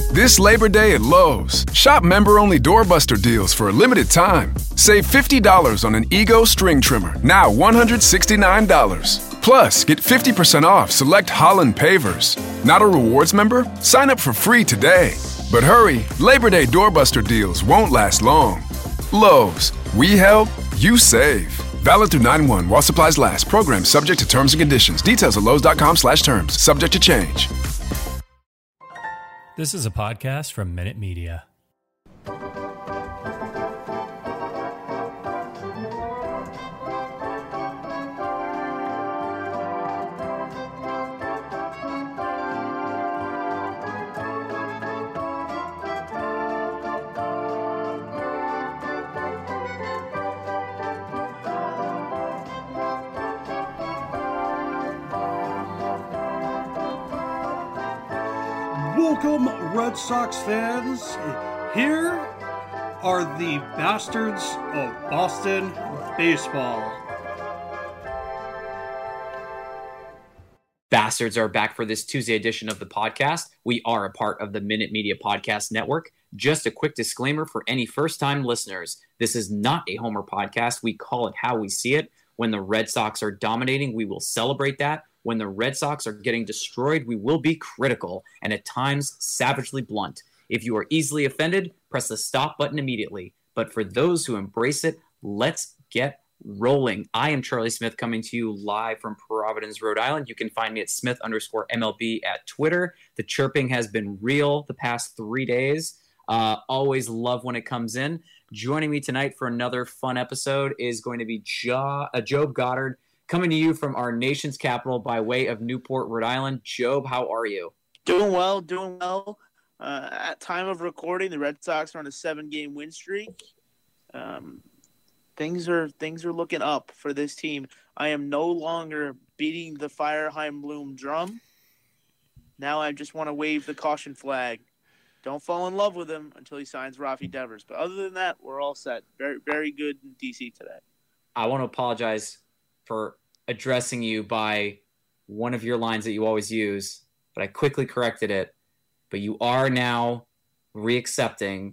This Labor Day at Lowe's, shop member-only doorbuster deals for a limited time. Save $50 on an Ego string trimmer, now $169. Plus, get 50% off select Holland pavers. Not a rewards member? Sign up for free today. But hurry, Labor Day doorbuster deals won't last long. Lowe's, we help, you save. Valid through 9/1 while supplies last. Program subject to terms and conditions. Details at lowes.com/terms. Subject to change. This is a podcast from Minute Media. Welcome, Red Sox fans. Here are the Bastards of Boston baseball. Bastards are back for this Tuesday edition of the podcast. We are a part of the Minute Media Podcast Network. Just a quick disclaimer for any first-time listeners. This is not a Homer podcast. We call it how we see it. When the Red Sox are dominating, we will celebrate that. When the Red Sox are getting destroyed, we will be critical and at times savagely blunt. If you are easily offended, press the stop button immediately. But for those who embrace it, let's get rolling. I am Charlie Smith coming to you live from Providence, Rhode Island. You can find me at Smith_MLB at Twitter. The chirping has been real the past 3 days. Always love when it comes in. Joining me tonight for another fun episode is going to be Job Goddard, coming to you from our nation's capital by way of Newport, Rhode Island. Job, how are you? Doing well. At time of recording, the Red Sox are on a 7-game win streak. Things are looking up for this team. I am no longer beating the Fireheim Bloom drum. Now I just want to wave the caution flag. Don't fall in love with him until he signs Rafi Devers. But other than that, we're all set. Very, very good in DC today. I want to apologize for addressing you by one of your lines that you always use, but I quickly corrected it. But you are now reaccepting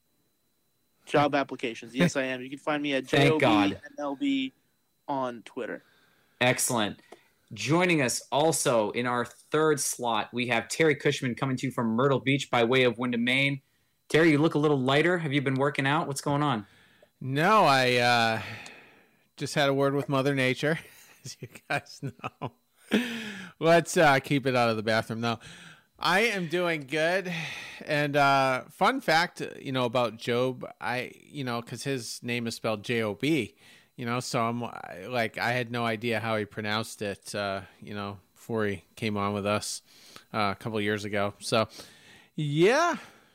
job applications. Yes, I am. You can find me at Thank God. JOBNLB on Twitter. Excellent. Joining us also in our third slot, we have Terry Cushman coming to you from Myrtle Beach by way of Wyndham, Maine. Terry, you look a little lighter. Have you been working out? What's going on? No, I just had a word with Mother Nature, as you guys know. Let's keep it out of the bathroom now. I am doing good. And fun fact, about Job, because his name is spelled J-O-B, so I'm like, I had no idea how he pronounced it, before he came on with us a couple years ago. So, yeah.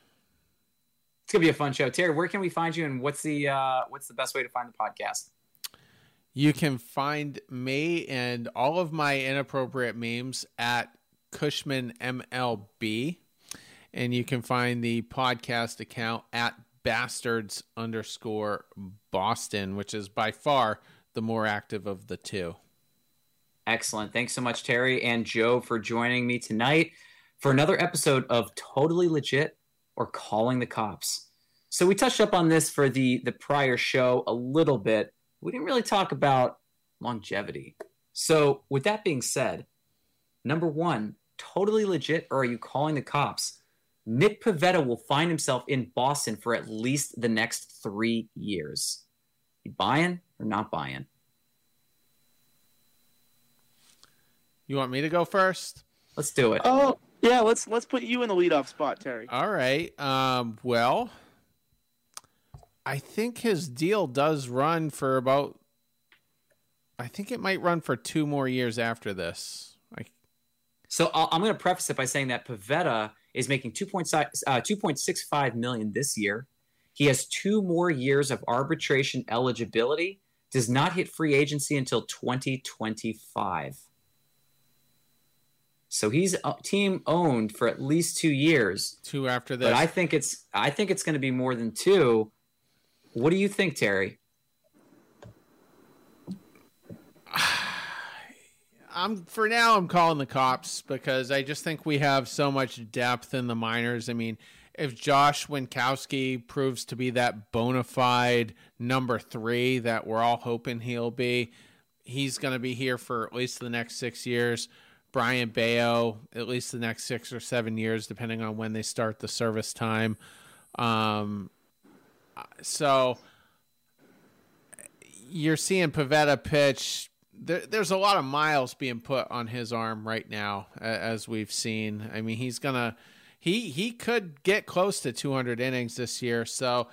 It's going to be a fun show. Terry, where can we find you, and what's the best way to find the podcast? You can find me and all of my inappropriate memes at Cushman MLB, and you can find the podcast account at Bastards_Boston, which is by far the more active of the two. Excellent. Thanks so much, Terry and Joe, for joining me tonight for another episode of Totally Legit or Calling the Cops. So we touched up on this for the prior show a little bit. We didn't really talk about longevity. So with that being said, number one, totally legit, or are you calling the cops? Nick Pivetta will find himself in Boston for at least the next 3 years. You buying or not buying? You want me to go first? Let's do it. Oh, yeah, let's put you in the leadoff spot, Terry. All right. Well, I think his deal does run for about, I think it might run for 2 more years after this. So I'm going to preface it by saying that Pivetta is making $2.65 million this year. He has 2 more years of arbitration eligibility, does not hit free agency until 2025. So he's team owned for at least 2 years. 2 after this. But I think it's going to be more than 2. What do you think, Terry? For now, I'm calling the cops because I just think we have so much depth in the minors. I mean, if Josh Winkowski proves to be that bona fide number 3 that we're all hoping he'll be, he's going to be here for at least the next 6 years. Brian Bayo, at least the next 6 or 7 years, depending on when they start the service time. So you're seeing Pivetta pitch. There's a lot of miles being put on his arm right now, as we've seen. I mean, he's gonna he could get close to 200 innings this year. So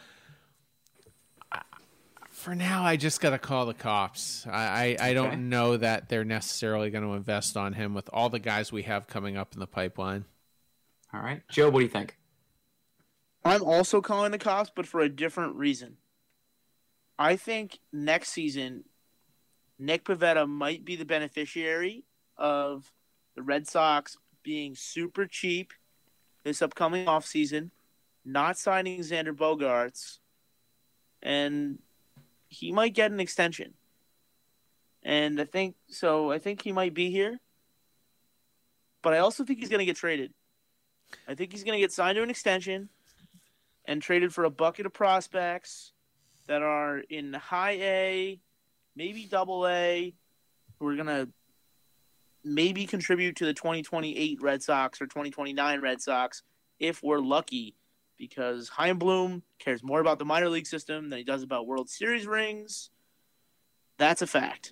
for now, I just got to call the cops. I don't know that they're necessarily going to invest on him with all the guys we have coming up in the pipeline. All right. Joe, what do you think? I'm also calling the cops, but for a different reason. I think next season, Nick Pivetta might be the beneficiary of the Red Sox being super cheap this upcoming offseason, not signing Xander Bogaerts, and he might get an extension. And I think he might be here. But I also think he's going to get traded. I think he's going to get signed to an extension and traded for a bucket of prospects that are in high A, maybe double A, who are going to maybe contribute to the 2028 Red Sox or 2029 Red Sox if we're lucky, because Chaim Bloom cares more about the minor league system than he does about World Series rings. That's a fact.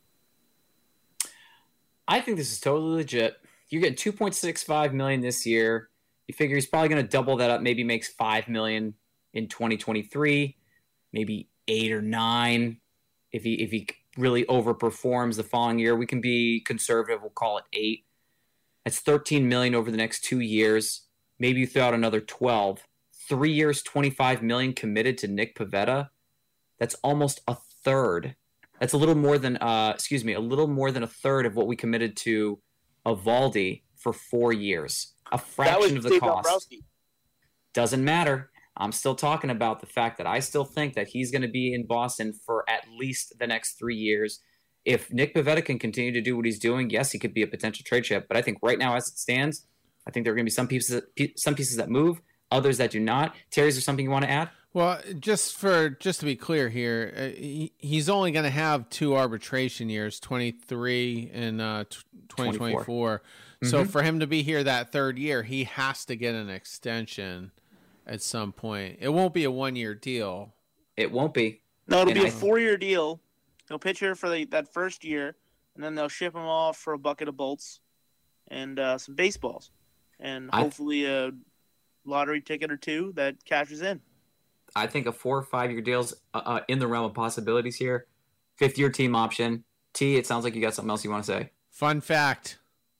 I think this is totally legit. You're getting $2.65 million this year. You figure he's probably going to double that up, maybe makes $5 million in 2023, maybe 8 or 9 if he really overperforms the following year. We can be conservative, we'll call it 8. That's $13 million over the next 2 years. Maybe you throw out another 12. 3 years, $25 million committed to Nick Pivetta. That's almost a third. That's a little more than a third of what we committed to Eovaldi for 4 years. A fraction of the cost. Dombrowski. Doesn't matter. I'm still talking about the fact that I still think that he's going to be in Boston for at least the next 3 years. If Nick Pivetta can continue to do what he's doing, yes, he could be a potential trade chip. But I think right now, as it stands, I think there are going to be some pieces that move, others that do not. Terry, is there something you want to add? Well, just to be clear here, he's only going to have 2 arbitration years, 23 and 2024. Mm-hmm. So for him to be here that third year, he has to get an extension at some point. It won't be a 1-year deal. It won't be. No, it'll be a 4-year deal. He'll pitch here for that first year, and then they'll ship him off for a bucket of bolts and some baseballs, and hopefully a lottery ticket or 2 that cashes in. I think a 4 or 5 year deal's in the realm of possibilities here. 5th-year team option. T, it sounds like you got something else you want to say. Fun fact.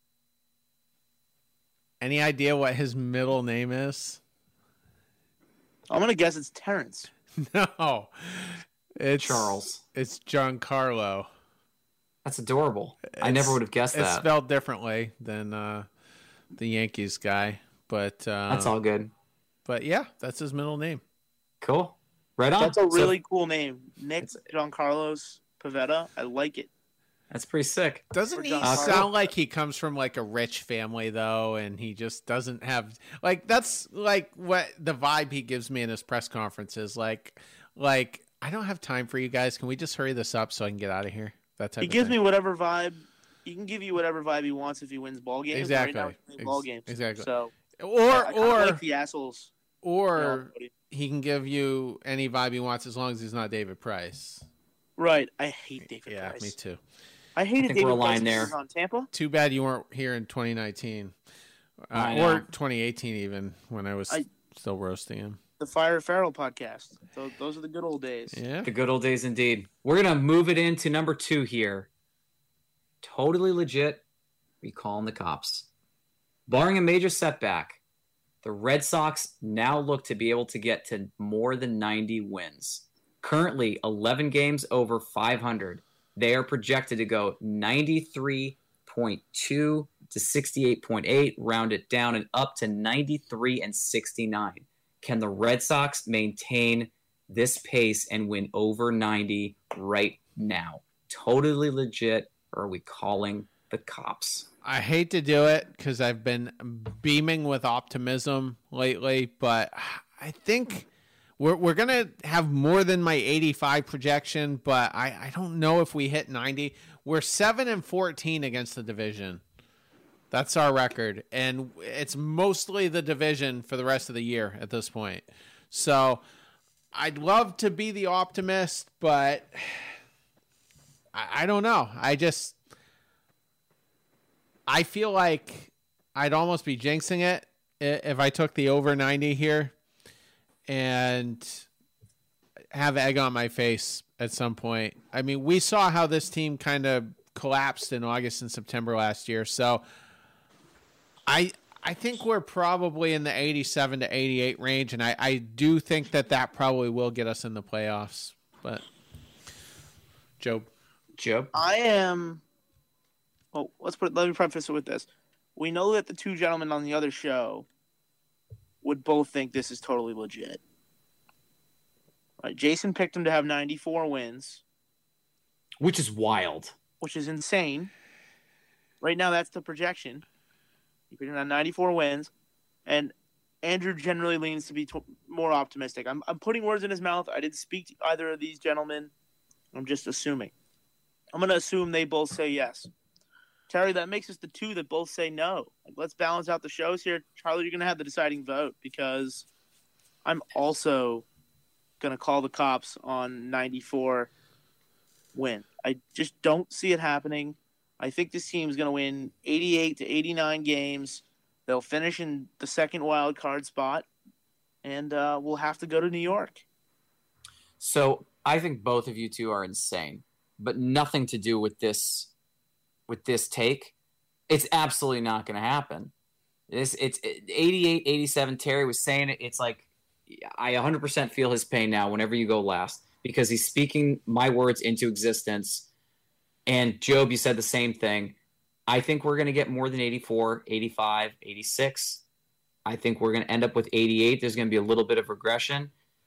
Any idea what his middle name is? I'm going to guess it's Terrence. No. It's Charles. It's Giancarlo. That's adorable. I never would have guessed that. It's spelled differently than the Yankees guy, but that's all good. But yeah, that's his middle name. Cool. Right on. That's a really cool name. Nick Giancarlo Pivetta. I like it. That's pretty sick. Doesn't he sound like he comes from like a rich family though, and he just doesn't have that's like what the vibe he gives me in his press conferences. Like I don't have time for you guys. Can we just hurry this up so I can get out of here? That type. He gives me whatever vibe. He can give you whatever vibe he wants if he wins ball games. Exactly. Right now he's ball games. Exactly. So or like the assholes. Or he can give you any vibe he wants as long as he's not David Price. Right. I hate David Price. Yeah, me too. I hated David Price aligned there. on Tampa. Too bad you weren't here in 2019 or 2018 even when I was still roasting him. The Fire Farrell podcast. Those are the good old days. Yeah. The good old days indeed. We're going to move it into number 2 here. Totally legit. We calling the cops. Barring a major setback, the Red Sox now look to be able to get to more than 90 wins. Currently, 11 games over 500. They are projected to go 93.2 to 68.8, round it down and up to 93 and 69. Can the Red Sox maintain this pace and win over 90 right now? Totally legit, or are we calling the Cops. I hate to do it because I've been beaming with optimism lately, but I think we're going to have more than my 85 projection, but I don't know if we hit 90. We're 7-14 against the division. That's our record, and it's mostly the division for the rest of the year at this point. So I'd love to be the optimist, but I don't know. I feel like I'd almost be jinxing it if I took the over 90 here and have egg on my face at some point. I mean, we saw how this team kind of collapsed in August and September last year. So I think we're probably in the 87 to 88 range, and I do think that probably will get us in the playoffs. But Joe. I am. Well, let me preface it with this. We know that the two gentlemen on the other show would both think this is totally legit. Right, Jason picked him to have 94 wins, which is wild, which is insane. Right now, that's the projection. He picked him at 94 wins, and Andrew generally leans to be more optimistic. I'm putting words in his mouth. I didn't speak to either of these gentlemen. I'm just assuming. I'm going to assume they both say yes. Terry, that makes us the two that both say no. Like, let's balance out the shows here. Charlie, you're going to have the deciding vote because I'm also going to call the Cops on 94 win. I just don't see it happening. I think this team is going to win 88 to 89 games. They'll finish in the second wild card spot, and we'll have to go to New York. So I think both of you two are insane, but nothing to do with this take. It's absolutely not going to happen. It's 88, 87. Terry was saying it. It's like I 100% feel his pain now whenever you go last because he's speaking my words into existence. And Job, you said the same thing. I think we're going to get more than 84, 85, 86. I think we're going to end up with 88. There's going to be a little bit of regression.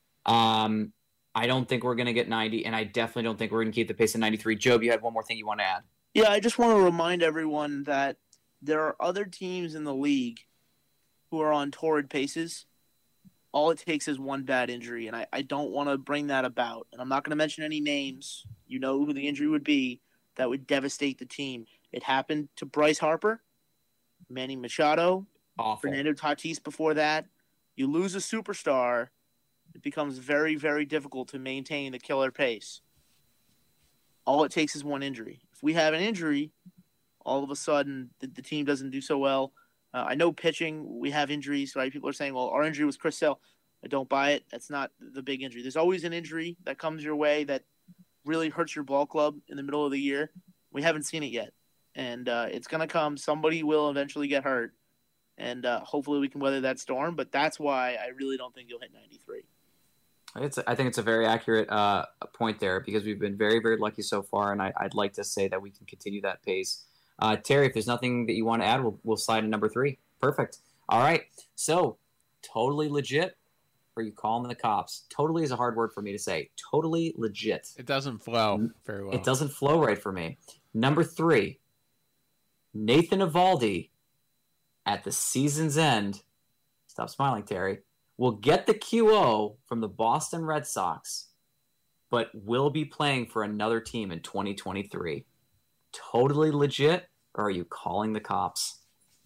I don't think we're going to get 90, and I definitely don't think we're going to keep the pace at 93. Job, you had one more thing you want to add? Yeah, I just want to remind everyone that there are other teams in the league who are on torrid paces. All it takes is one bad injury, and I don't want to bring that about. And I'm not going to mention any names. You know who the injury would be that would devastate the team. It happened to Bryce Harper, Manny Machado, Fernando Tatis before that. You lose a superstar, it becomes very, very difficult to maintain the killer pace. All it takes is one injury. If we have an injury, all of a sudden the team doesn't do so well. I know pitching, we have injuries, right? People are saying, well, our injury was Chris Sale. I don't buy it. That's not the big injury. There's always an injury that comes your way that really hurts your ball club in the middle of the year. We haven't seen it yet. And it's going to come. Somebody will eventually get hurt. And hopefully we can weather that storm. But that's why I really don't think you'll hit 93. I think it's a very accurate point there because we've been very, very lucky so far, and I'd like to say that we can continue that pace. Terry, if there's nothing that you want to add, we'll slide to number 3. Perfect. All right. So, totally legit, or you calling the Cops? Totally is a hard word for me to say. Totally legit. It doesn't flow very well. It doesn't flow right for me. Number 3, Nathan Eovaldi at the season's end. Stop smiling, Terry. Will get the QO from the Boston Red Sox, but will be playing for another team in 2023. Totally legit, or are you calling the Cops?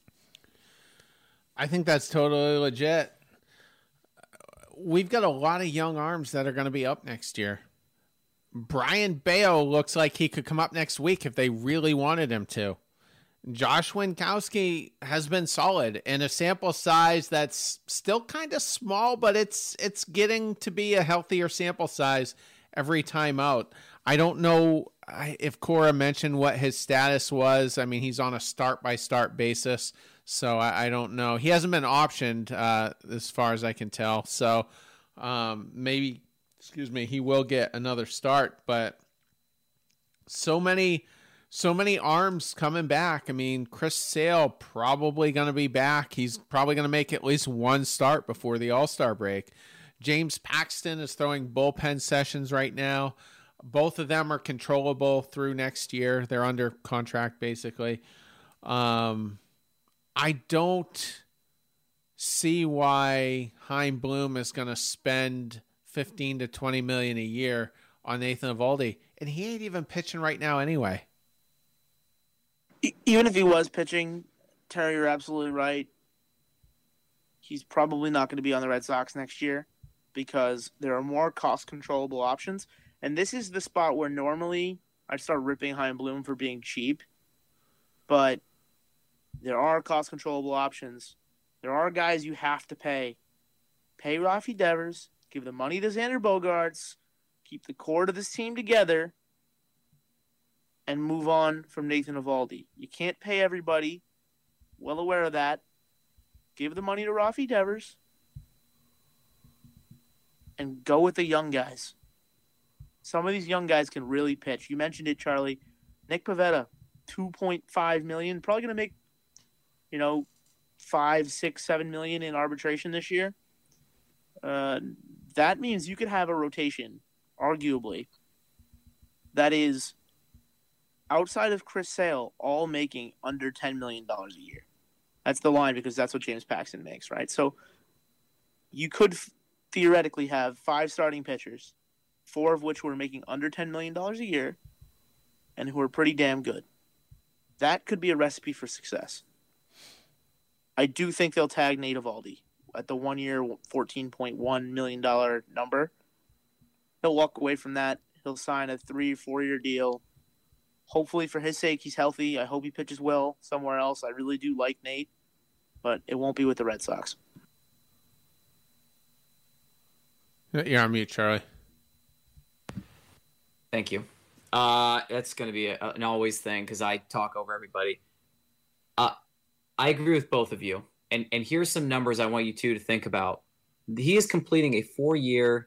I think that's totally legit. We've got a lot of young arms that are going to be up next year. Brian Bayo looks like he could come up next week if they really wanted him to. Josh Winkowski has been solid in a sample size that's still kind of small, but it's getting to be a healthier sample size every time out. I don't know if Cora mentioned what his status was. I mean, he's on a start-by-start basis, so I don't know. He hasn't been optioned as far as I can tell, so maybe, he will get another start, but so many arms coming back. I mean, Chris Sale probably going to be back. He's probably going to make at least one start before the All-Star break. James Paxton is throwing bullpen sessions right now. Both of them are controllable through next year. They're under contract, basically. I don't see why Chaim Bloom is going to spend $15 to $20 million a year on Nathan Eovaldi, and he ain't even pitching right now anyway. Even if he was pitching, Terry, you're absolutely right. He's probably not going to be on the Red Sox next year because there are more cost-controllable options. And this is the spot where normally I'd start ripping Chaim Bloom for being cheap. But there are cost-controllable options. There are guys you have to pay. Pay Rafi Devers, give the money to Xander Bogaerts, keep the core of this team together, and move on from Nathan Eovaldi. You can't pay everybody. Well aware of that. Give the money to Rafi Devers and go with the young guys. Some of these young guys can really pitch. You mentioned it, Charlie. Nick Pivetta, $2.5 million, probably going to make, $5, $6, $7 million in arbitration this year. That means you could have a rotation, arguably, that is outside of Chris Sale, all making under $10 million a year. That's the line because that's what James Paxton makes, right? So you could theoretically have 5 starting pitchers, 4 of which were making under $10 million a year and who are pretty damn good. That could be a recipe for success. I do think they'll tag Nate Eovaldi at the 1-year, $14.1 million number. He'll walk away from that. He'll sign a 3 or 4-year deal. Hopefully, for his sake, he's healthy. I hope he pitches well somewhere else. I really do like Nate, but it won't be with the Red Sox. You're on mute, Charlie. Thank you. That's going to be an always thing because I talk over everybody. I agree with both of you. And here's some numbers I want you two to think about. He is completing a 4-year,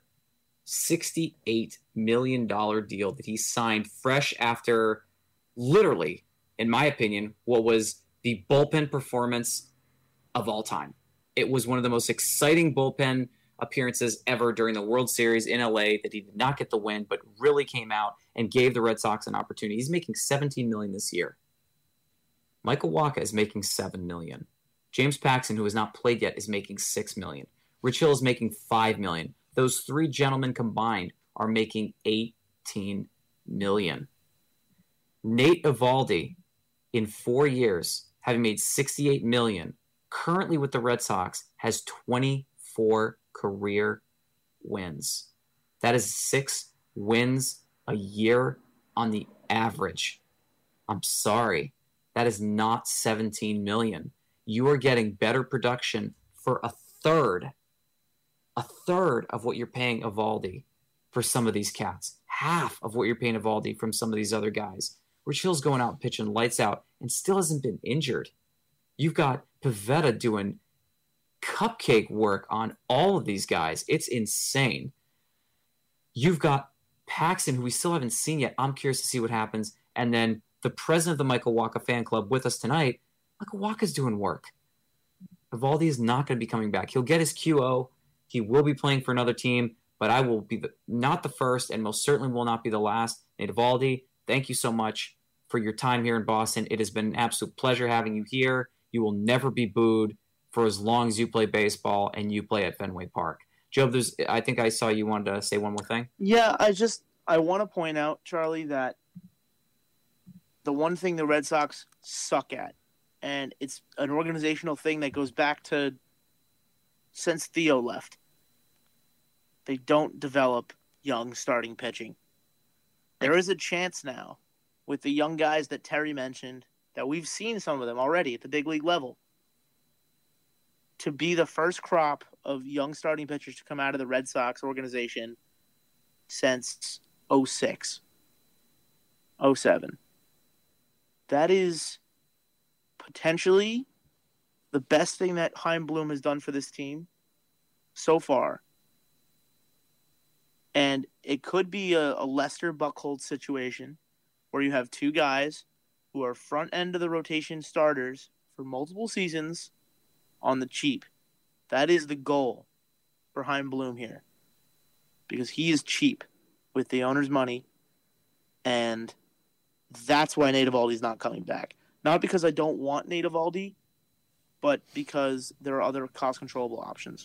$68 million deal that he signed fresh after literally, in my opinion, what was the bullpen performance of all time. It was one of the most exciting bullpen appearances ever during the World Series in LA that he did not get the win, but really came out and gave the Red Sox an opportunity. He's making $17 million this year. Michael Wacha is making $7 million. James Paxton, who has not played yet, is making $6 million. Rich Hill is making $5 million. Those 3 gentlemen combined are making $18 million. Nate Eovaldi, in 4 years, having made $68 million, currently with the Red Sox, has 24 career wins. That is 6 wins a year on the average. I'm sorry. That is not $17 million. You are getting better production for a third of what you're paying Eovaldi for some of these cats. Half of what you're paying Eovaldi from some of these other guys. Rich Hill's going out pitching lights out and still hasn't been injured. You've got Pivetta doing cupcake work on all of these guys. It's insane. You've got Paxton, who we still haven't seen yet. I'm curious to see what happens. And then the president of the Michael Wacha fan club with us tonight, Michael Wacha's doing work. Eovaldi is not going to be coming back. He'll get his QO. He will be playing for another team, but I will be not the first and most certainly will not be the last. Nate Eovaldi, thank you so much for your time here in Boston. It has been an absolute pleasure having you here. You will never be booed for as long as you play baseball and you play at Fenway Park. Job, I think I saw you wanted to say one more thing. Yeah, I want to point out, Charlie, that the one thing the Red Sox suck at, and it's an organizational thing that goes back to since Theo left, they don't develop young starting pitching. There is a chance now with the young guys that Terry mentioned, that we've seen some of them already at the big league level, to be the first crop of young starting pitchers to come out of the Red Sox organization since 06, 07. That is potentially the best thing that Chaim Bloom has done for this team so far. And it could be a Lester Buchholz situation where you have 2 guys who are front end of the rotation starters for multiple seasons on the cheap. That is the goal for Chaim Bloom here, because he is cheap with the owner's money. And that's why Nate Eovaldi's not coming back. Not because I don't want Nate Eovaldi, but because there are other cost-controllable options.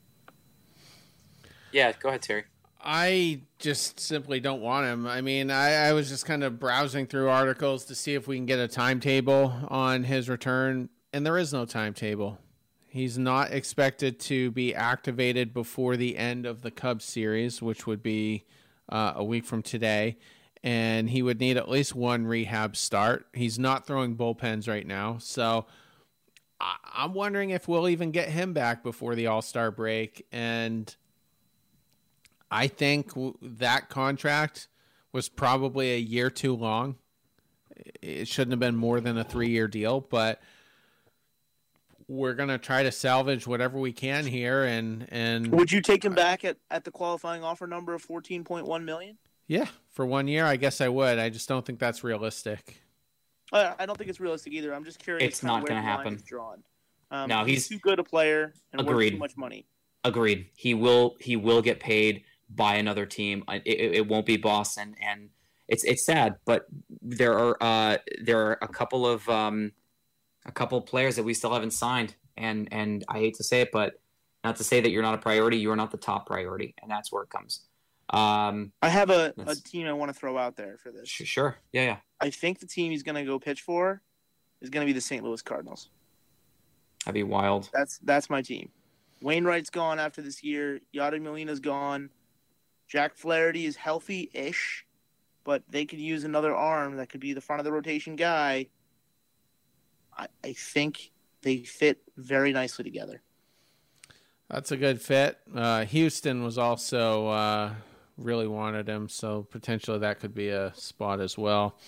Yeah, go ahead, Terry. I just simply don't want him. I mean, I was just kind of browsing through articles to see if we can get a timetable on his return, and there is no timetable. He's not expected to be activated before the end of the Cubs series, which would be a week from today, and he would need at least one rehab start. He's not throwing bullpens right now, so I'm wondering if we'll even get him back before the All-Star break, and I think that contract was probably a year too long. It shouldn't have been more than a 3-year deal, but we're going to try to salvage whatever we can here. And would you take him back at the qualifying offer number of $14.1 million? Yeah, for 1 year, I guess I would. I just don't think that's realistic. I don't think it's realistic either. I'm just curious. It's not going to happen. Drawn. No, he's too good a player and agreed. Worth too much money. Agreed. He will get paid by another team. It won't be Boston, and it's sad, but there are a couple of players that we still haven't signed, and I hate to say it, but not to say that you're not a priority. You are not the top priority, and that's where it comes. I have a team I want to throw out there for this. Sure. Yeah. I think the team he's going to go pitch for is going to be the St. Louis Cardinals. That'd be wild. That's my team. Wainwright's gone after this year. Yadier Molina's gone. Jack Flaherty is healthy-ish, but they could use another arm that could be the front of the rotation guy. I think they fit very nicely together. That's a good fit. Houston was also really wanted him, so potentially that could be a spot as well.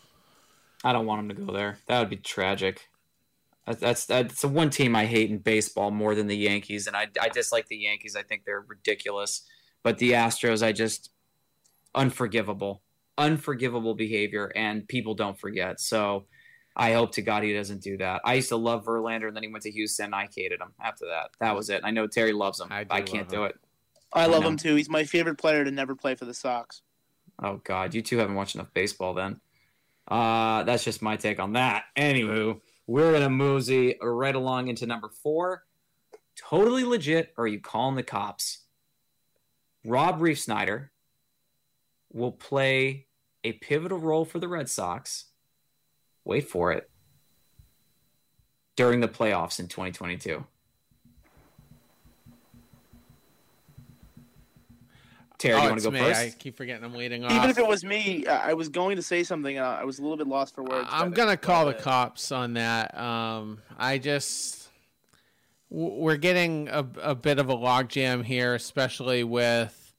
I don't want him to go there. That would be tragic. That's the one team I hate in baseball more than the Yankees, and I dislike the Yankees. I think they're ridiculous. But the Astros, unforgivable behavior, and people don't forget. So I hope to God he doesn't do that. I used to love Verlander, and then he went to Houston, and I hated him after that. That was it. I know Terry loves him. I can't do it. I love him too. He's my favorite player to never play for the Sox. Oh, God. You two haven't watched enough baseball then. That's just my take on that. Anywho, we're going to mosey right along into number 4. Totally legit, or are you calling the cops? Rob Refsnyder will play a pivotal role for the Red Sox. Wait for it. During the playoffs in 2022. Terry, do you want to go first? I keep forgetting I'm leading off. Even if it was me, I was going to say something. I was a little bit lost for words. I'm going to call the cops on that. We're getting a bit of a logjam here, especially with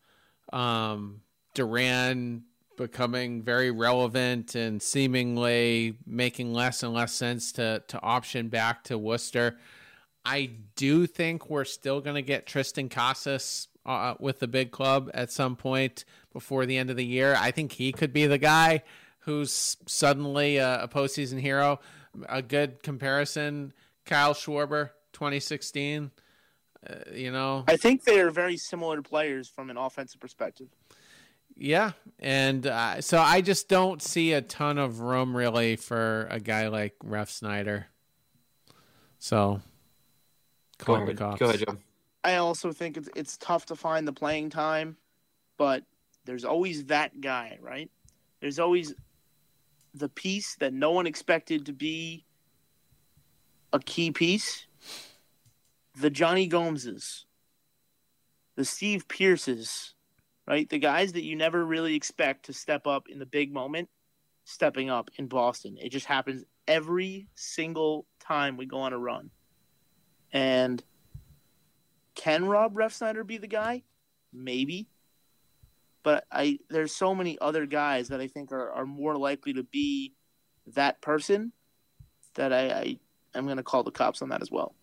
Duran becoming very relevant and seemingly making less and less sense to option back to Worcester. I do think we're still going to get Tristan Casas with the big club at some point before the end of the year. I think he could be the guy who's suddenly a postseason hero. A good comparison, Kyle Schwarber, 2016. I think they are very similar players from an offensive perspective. Yeah, and so I just don't see a ton of room really for a guy like Refsnyder. So, go ahead, Joe. I also think it's tough to find the playing time, but there's always that guy, right? There's always the piece that no one expected to be a key piece. The Johnny Gomeses, the Steve Pearces, right? The guys that you never really expect to step up in the big moment, stepping up in Boston. It just happens every single time we go on a run. And can Rob Refsnyder be the guy? Maybe. But there's so many other guys that I think are more likely to be that person that I'm going to call the cops on that as well.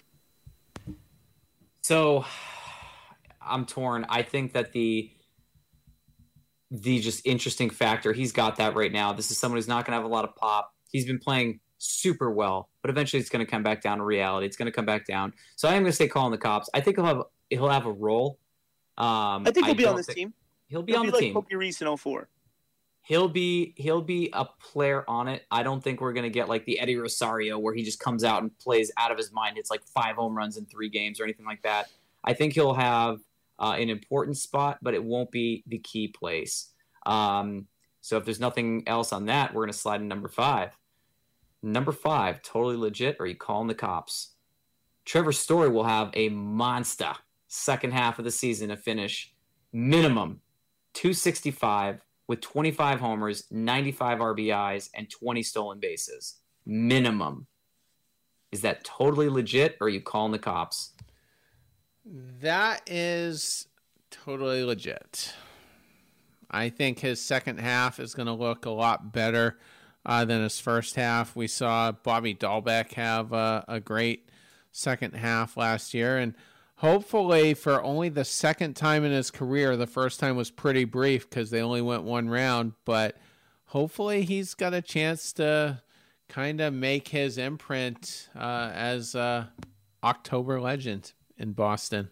So I'm torn. I think that the just interesting factor, he's got that right now. This is someone who's not going to have a lot of pop. He's been playing super well, but eventually it's going to come back down to reality. It's going to come back down. So I am going to say calling the cops. I think he'll have a role. I think he'll be on this team. He'll be on the team. Kobe Reese in 04. He'll be a player on it. I don't think we're going to get like the Eddie Rosario where he just comes out and plays out of his mind. It's like 5 home runs in 3 games or anything like that. I think he'll have an important spot, but it won't be the key place. So if there's nothing else on that, we're going to slide to number 5. Number 5, totally legit, or are you calling the cops? Trevor Story will have a monster second half of the season to finish minimum 265 with 25 homers, 95 RBIs, and 20 stolen bases. Minimum. Is that totally legit, or are you calling the cops? That is totally legit. I think his second half is going to look a lot better than his first half. We saw Bobby Dahlbeck have a great second half last year, and hopefully for only the second time in his career, the first time was pretty brief because they only went 1 round, but hopefully he's got a chance to kind of make his imprint as a October legend in Boston.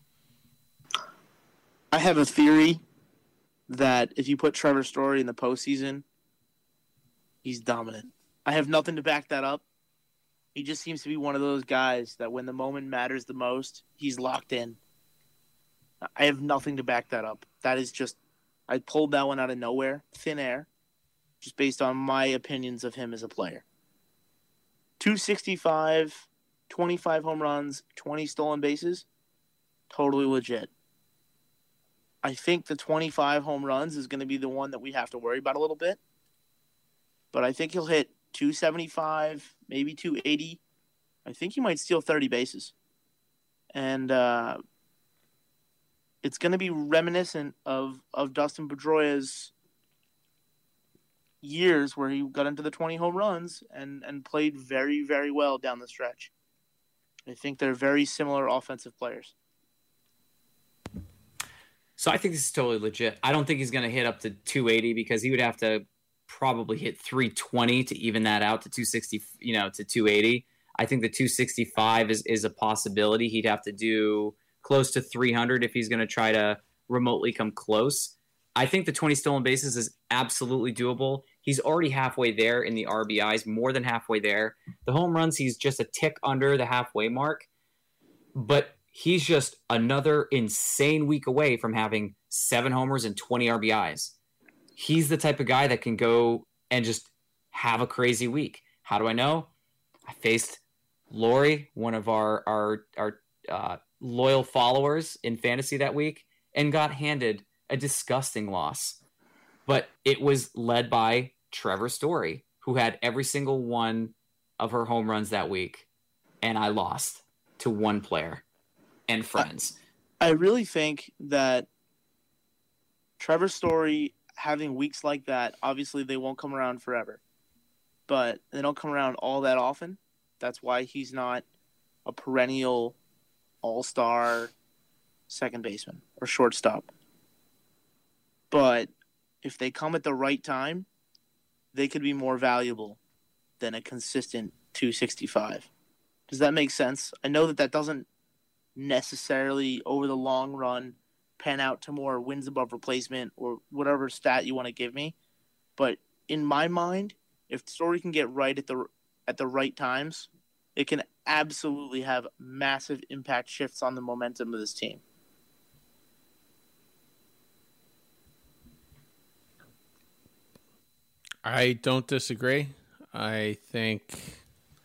I have a theory that if you put Trevor Story in the postseason, he's dominant. I have nothing to back that up. He just seems to be one of those guys that when the moment matters the most, he's locked in. I have nothing to back that up. That is just, I pulled that one out of nowhere, thin air, just based on my opinions of him as a player. 265, 25 home runs, 20 stolen bases, totally legit. I think the 25 home runs is going to be the one that we have to worry about a little bit. But I think he'll hit 275, maybe 280. I think he might steal 30 bases. And it's going to be reminiscent of Dustin Pedroia's years where he got into the 20 home runs and played very, very well down the stretch. I think they're very similar offensive players. So I think this is totally legit. I don't think he's going to hit up to 280 because he would have to probably hit 320 to even that out to 260, to 280. I think the 265 is a possibility. He'd have to do close to 300 if he's going to try to remotely come close. I think the 20 stolen bases is absolutely doable. He's already halfway there in the RBIs, more than halfway there. The home runs, he's just a tick under the halfway mark. But he's just another insane week away from having 7 homers and 20 RBIs. He's the type of guy that can go and just have a crazy week. How do I know? I faced Lori, one of our loyal followers in fantasy that week, and got handed a disgusting loss. But it was led by Trevor Story, who had every single one of her home runs that week, and I lost to one player and friends. I really think that Trevor Story having weeks like that, obviously they won't come around forever, but they don't come around all that often. That's why he's not a perennial all-star second baseman or shortstop. But if they come at the right time, they could be more valuable than a consistent 265. Does that make sense? I know that doesn't necessarily, over the long run, pan out to more wins above replacement or whatever stat you want to give me. But in my mind, if Story can get right at the right times, it can absolutely have massive impact shifts on the momentum of this team. I don't disagree. I think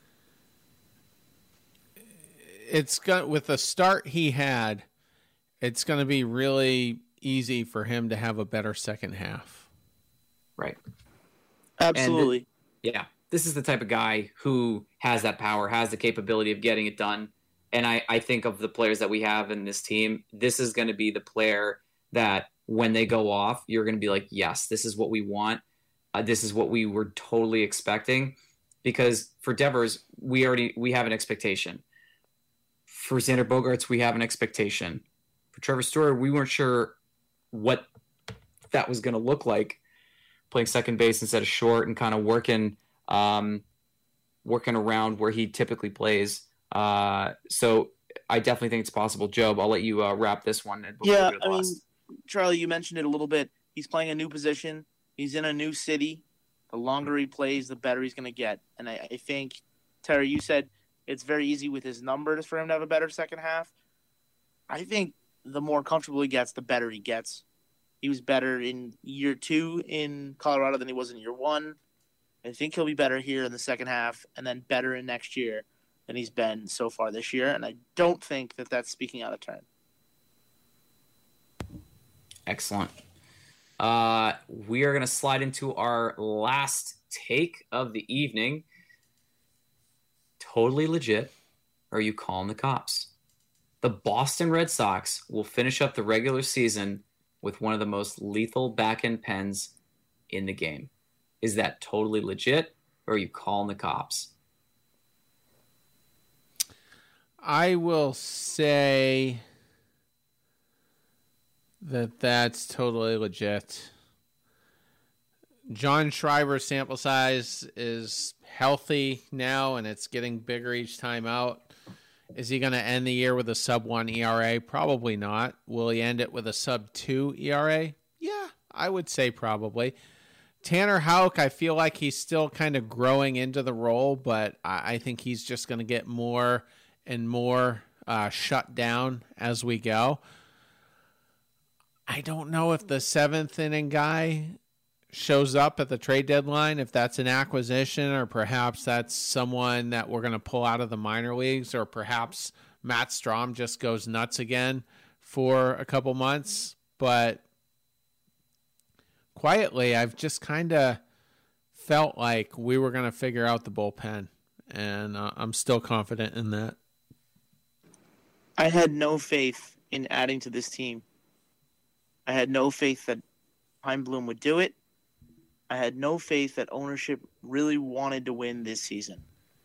it's got, with the start he had, it's going to be really easy for him to have a better second half. Right. Absolutely. And, this is the type of guy who has that power, has the capability of getting it done. And I think of the players that we have in this team, this is going to be the player that when they go off, you're going to be like, yes, this is what we want. This is what we were totally expecting. Because for Devers, we have an expectation. For Xander Bogaerts, we have an expectation. For Trevor Story, we weren't sure what that was going to look like, playing second base instead of short and kind of working around where he typically plays. So I definitely think it's possible. Job, I'll let you wrap this one. Yeah, I mean, Charlie, you mentioned it a little bit. He's playing a new position. He's in a new city. The longer he plays, the better he's going to get. And I think, Terry, you said it's very easy with his numbers for him to have a better second half. I think the more comfortable he gets, the better he gets. He was better in year 2 in Colorado than he was in year 1. I think he'll be better here in the second half and then better in next year than he's been so far this year. And I don't think that that's speaking out of turn. Excellent. We are going to slide into our last take of the evening. Totally legit. Or are you calling the cops? The Boston Red Sox will finish up the regular season with one of the most lethal back-end pens in the game. Is that totally legit, or are you calling the cops? I will say that that's totally legit. John Schreiber's sample size is healthy now, and it's getting bigger each time out. Is he going to end the year with a sub-1 ERA? Probably not. Will he end it with a sub-2 ERA? Yeah, I would say probably. Tanner Houck, I feel like he's still kind of growing into the role, but I think he's just going to get more and more shut down as we go. I don't know if the 7th inning guy shows up at the trade deadline, if that's an acquisition, or perhaps that's someone that we're going to pull out of the minor leagues, or perhaps Matt Strom just goes nuts again for a couple months. But quietly, I've just kind of felt like we were going to figure out the bullpen, and I'm still confident in that. I had no faith in adding to this team. I had no faith that Chaim Bloom would do it. I had no faith that ownership really wanted to win this season.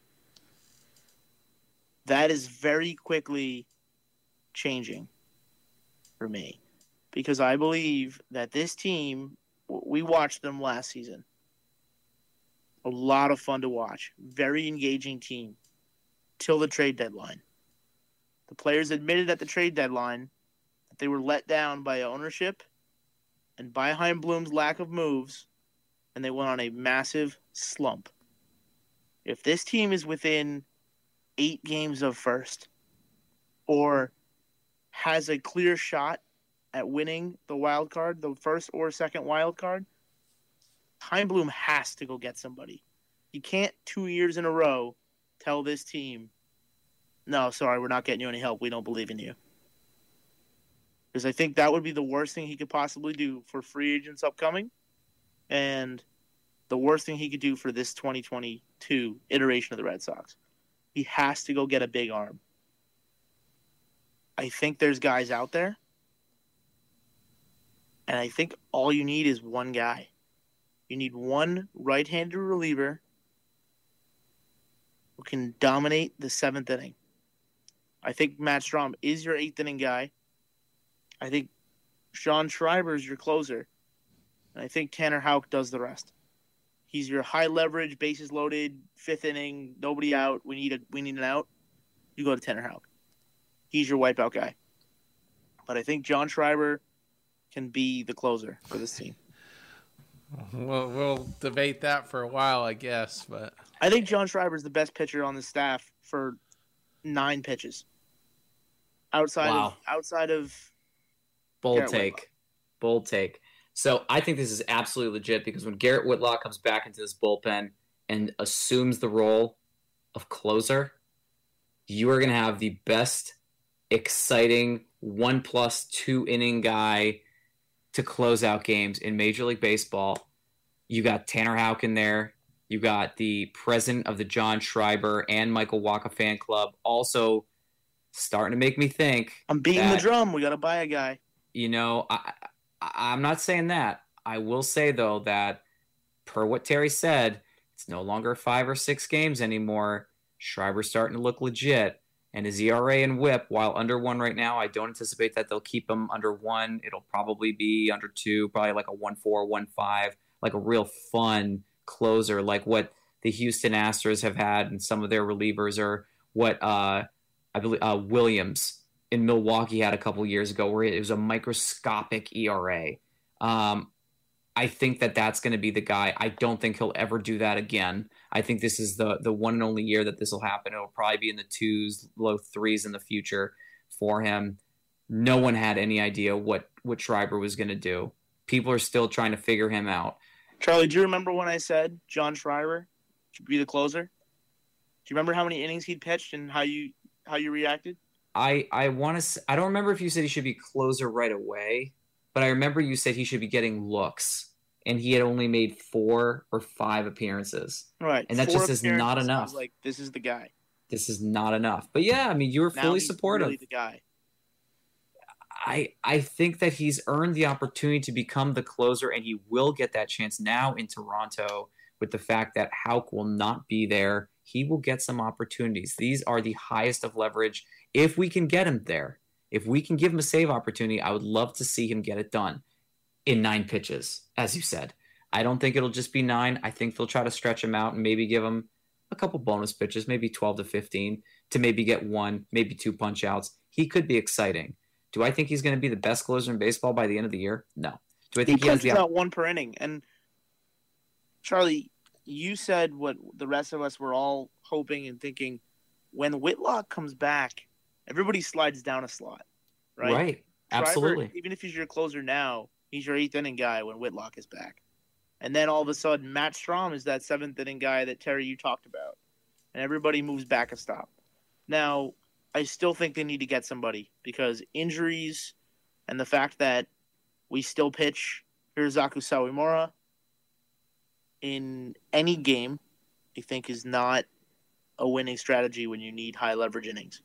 That is very quickly changing for me, because I believe that this team, we watched them last season. A lot of fun to watch. Very engaging team till the trade deadline. The players admitted at the trade deadline that they were let down by ownership and by Chaim Bloom's lack of moves, and they went on a massive slump. If this team is within 8 games of first, or has a clear shot at winning the wild card, the first or second wild card, Chaim Bloom has to go get somebody. You can't 2 years in a row tell this team, no, sorry, we're not getting you any help. We don't believe in you. Because I think that would be the worst thing he could possibly do for free agents upcoming, and the worst thing he could do for this 2022 iteration of the Red Sox. He has to go get a big arm. I think there's guys out there, and I think all you need is one guy. You need one right-handed reliever who can dominate the 7th inning. I think Matt Strom is your 8th inning guy. I think Sean Schreiber is your closer. And I think Tanner Houck does the rest. He's your high leverage, bases loaded, 5th inning, nobody out. We need an out. You go to Tanner Houck. He's your wipeout guy. But I think John Schreiber can be the closer for this team. Well, we'll debate that for a while, I guess. But I think John Schreiber is the best pitcher on the staff for 9 pitches. Outside of bold Garrett take. Whitlock. Bold take. So I think this is absolutely legit, because when Garrett Whitlock comes back into this bullpen and assumes the role of closer, you are going to have the best, exciting 1+2 inning guy to close out games in Major League Baseball. You got Tanner Houck in there. You got the president of the John Schreiber and Michael Wacha fan club also starting to make me think. I'm beating the drum. We got to buy a guy. You know, I'm not saying that. I will say, though, that per what Terry said, it's no longer 5 or 6 games anymore. Schreiber's starting to look legit. And his ERA and WHIP, while under 1 right now, I don't anticipate that they'll keep him under 1. It'll probably be under 2, probably like a 1.4, 1.5, like a real fun closer, like what the Houston Astros have had in some of their relievers, or what I believe Williams in Milwaukee had a couple years ago, where it was a microscopic ERA. I think that that's going to be the guy. I don't think he'll ever do that again. I think this is the one and only year that this will happen. It'll probably be in the 2s, low 3s in the future for him. No one had any idea what Schreiber was going to do. People are still trying to figure him out. Charlie, do you remember when I said John Schreiber should be the closer? Do you remember how many innings he'd pitched and how you reacted? I don't remember if you said he should be closer right away, but I remember you said he should be getting looks, and he had only made 4 or 5 appearances. Right. And that just is not enough. Like, this is the guy. This is not enough. But yeah, I mean, you were fully supportive. Really the guy. I think that he's earned the opportunity to become the closer, and he will get that chance now in Toronto with the fact that Houck will not be there. He will get some opportunities. These are the highest of leverage. If we can get him there, if we can give him a save opportunity, I would love to see him get it done in 9 pitches, as you said. I don't think it'll just be 9. I think they'll try to stretch him out and maybe give him a couple bonus pitches, maybe 12 to 15, to maybe get 1, maybe 2 punch outs. He could be exciting. Do I think he's going to be the best closer in baseball by the end of the year? No. Do I think he has the out 1 per inning? And Charlie, you said what the rest of us were all hoping and thinking. When Whitlock comes back, everybody slides down a slot, right? Right. Absolutely. Schreiber, even if he's your closer now, he's your 8th inning guy when Whitlock is back. And then all of a sudden, Matt Strahm is that 7th inning guy that, Terry, you talked about. And everybody moves back a stop. Now, I still think they need to get somebody because injuries and the fact that we still pitch Hirazaku Sawamura in any game, I think is not a winning strategy when you need high leverage innings.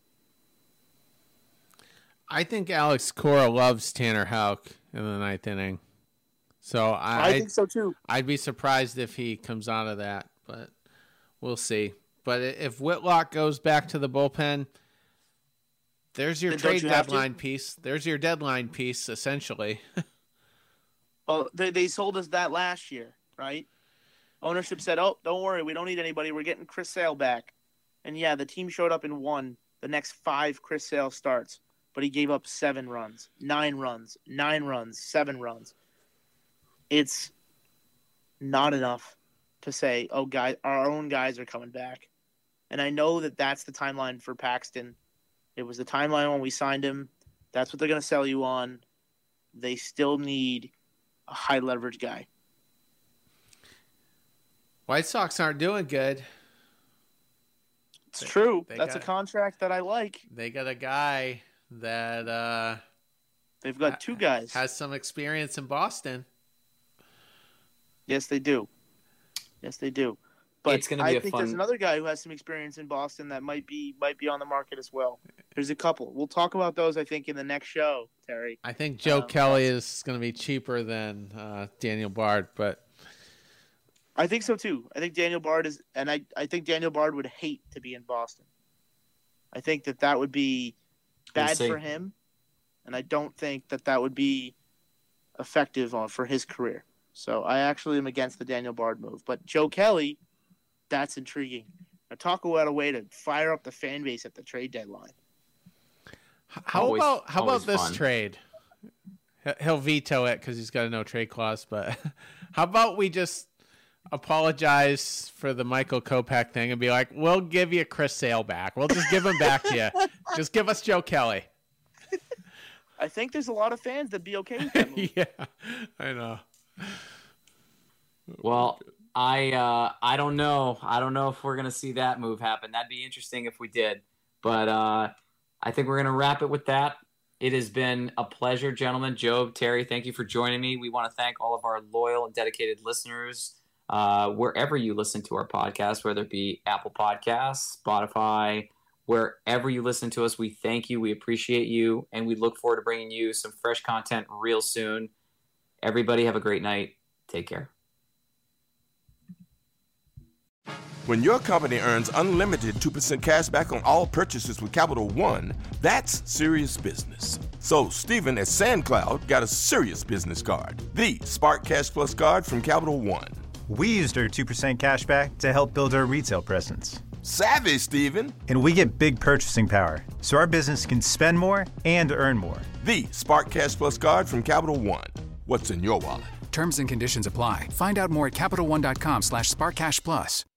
I think Alex Cora loves Tanner Houck in the 9th inning. So I think so too. I'd be surprised if he comes out of that, but we'll see. But if Whitlock goes back to the bullpen, there's your trade deadline piece. There's your deadline piece, essentially. Well, they sold us that last year, right? Ownership said, "Oh, don't worry, we don't need anybody. We're getting Chris Sale back." And yeah, the team showed up and won the next 5 Chris Sale starts, but he gave up 7 runs, 9 runs, 9 runs, 7 runs. It's not enough to say, "Oh, guys, our own guys are coming back." And I know that that's the timeline for Paxton. It was the timeline when we signed him. That's what they're going to sell you on. They still need a high leverage guy. White Sox aren't doing good. It's true. That's a contract that I like. They got a guy that they've got 2 guys. Has some experience in Boston. Yes, they do. Yes, they do. But it's gonna be I think there's another guy who has some experience in Boston that might be on the market as well. There's a couple. We'll talk about those, I think, in the next show, Terry. I think Joe Kelly is going to be cheaper than Daniel Bard, but I think so too. I think Daniel Bard is, and I think Daniel Bard would hate to be in Boston. I think that would be bad for him, and I don't think that would be effective for his career. So I actually am against the Daniel Bard move. But Joe Kelly, that's intriguing. Now talk about a way to fire up the fan base at the trade deadline. How about this trade? He'll veto it because he's got a no trade clause. But how about we just apologize for the Michael Kopech thing and be like, we'll give you Chris Sale back. We'll just give him back to you. Just give us Joe Kelly. I think there's a lot of fans that'd be okay with that move. Yeah, I know. Well, I don't know. I don't know if we're going to see that move happen. That'd be interesting if we did. But I think we're going to wrap it with that. It has been a pleasure, gentlemen. Joe, Terry, thank you for joining me. We want to thank all of our loyal and dedicated listeners wherever you listen to our podcast, whether it be Apple Podcasts, Spotify, wherever you listen to us. We thank you. We appreciate you. And we look forward to bringing you some fresh content real soon. Everybody have a great night. Take care. When your company earns unlimited 2% cash back on all purchases with Capital One, that's serious business. So Stephen at SandCloud got a serious business card, the Spark Cash Plus card from Capital One. We used our 2% cash back to help build our retail presence. Savvy, Stephen. And we get big purchasing power, so our business can spend more and earn more. The Spark Cash Plus card from Capital One. What's in your wallet? Terms and conditions apply. Find out more at CapitalOne.com/SparkCashPlus.